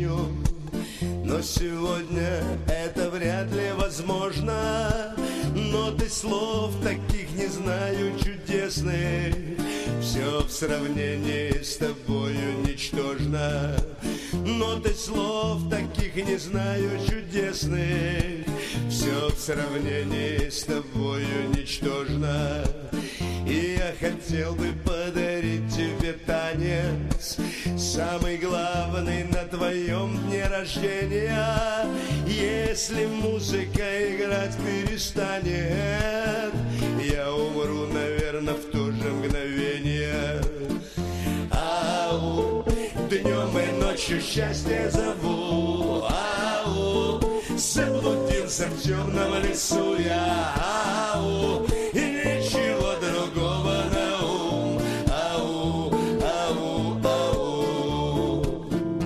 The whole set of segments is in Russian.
хочу, но сегодня это вряд ли возможно. Ноты слов таких не знаю чудесных, все в сравнении с тобою ничтожно. Ноты слов таких не знаю чудесных, все в сравнении с тобою ничтожно. И я хотел бы подарить тебе танец, самый главный на твоем дне рождения. Если музыка играть перестанет, я умру, наверное, в то же мгновение. Ау, днем и ночью счастье зову. Ау, заблудился в темном лесу я. Ау, и ничего другого на ум. Ау, ау, ау.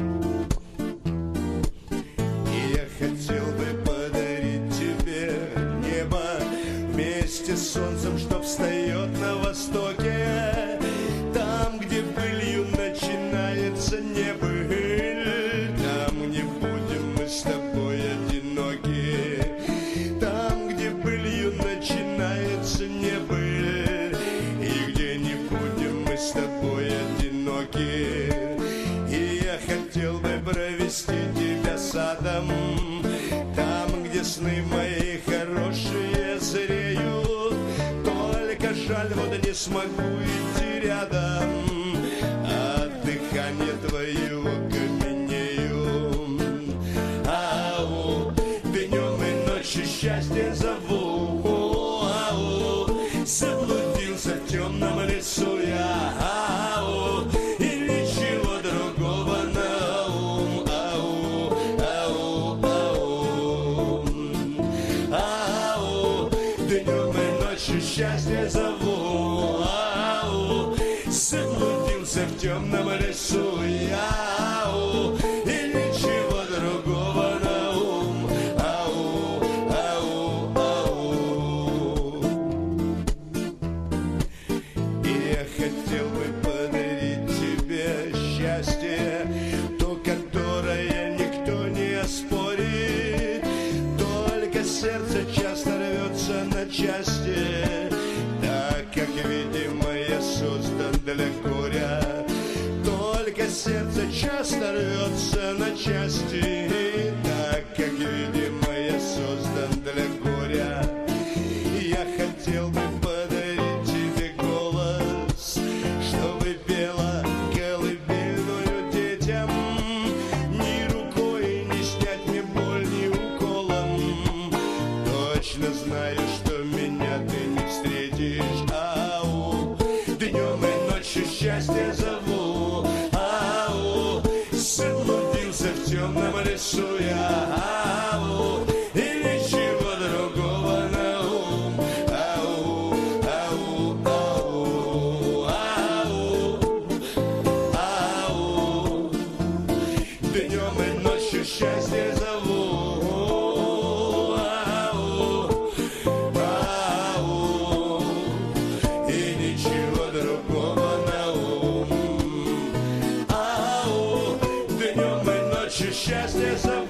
И я хотел бы подарить тебе небо вместе с солнцем, что встает на востоке. Там, где былью начинается небыль, там не будем мы с тобой одиноки. Там, где былью начинается небыль, и где не будем мы с тобой одиноки. И я хотел бы провести тебя садом, там, где сны мои хорошие зреют. Только жаль, вот не смогу идти рядом, от дыхания твоего каменею. Ау, днем и ночью счастье зову. Ау, заблудился в темном лесу я. Ау, и ничего другого на ум. Ау, ау, ау. Ау, днем и ночью счастье зову. Ау, заблудился в темном лесу я. Ау, и ничего другого на ум. Ау, ау, ау. И я хотел бы подарить тебе счастье, то, которое никто не оспорит. Только сердце часто рвется на части, так как, видимо, я создан для горя. Только сердце часто рвется на части, так как, видимо, я создан для горя. Я хотел бы подарить тебе голос, чтобы пела колыбельную детям. Ни рукой не снять мне боль, ни уколом. Точно знаю, что меня ты не встретишь. Ау, днем и ночью счастье зову. Ау, заблудился в темном лесу я. Ау, и ничего другого на ум. Ау, ау, ау, ау, ау. Днем и ночью счастье зову. Ау, ау, и ничего другого на ум. Ау, днем и ночью счастье зову.